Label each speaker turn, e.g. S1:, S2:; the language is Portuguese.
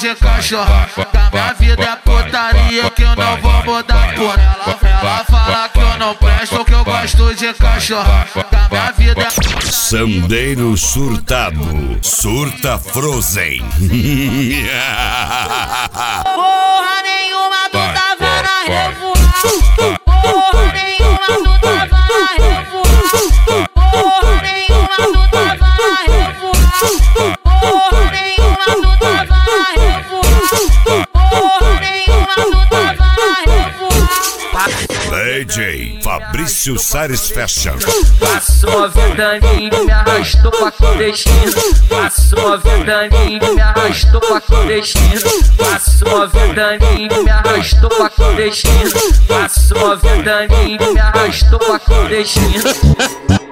S1: de cachorra. Da minha vida é putaria que eu não vou mudar por ela. Ela fala que eu não presto, que eu gosto de cachorra. Da minha vida é
S2: Sandeiro surtado, surta Frozen.
S3: Porra nenhuma, tu tava na revoada. Porra nenhuma, tu tava na revoada. Porra nenhuma, tu tava na revoada. Porra nenhuma, tu tava na revoada. Porra nenhuma, tu tava na revoada.
S2: DJ Fabrício Sares Fashion.
S4: Passou a ventania, me arrastou pra clandestino. Passou a ventania, me arrastou pra clandestino. Passou a ventania, me arrastou pra clandestino. Passou a ventania, me arrastou pra clandestino.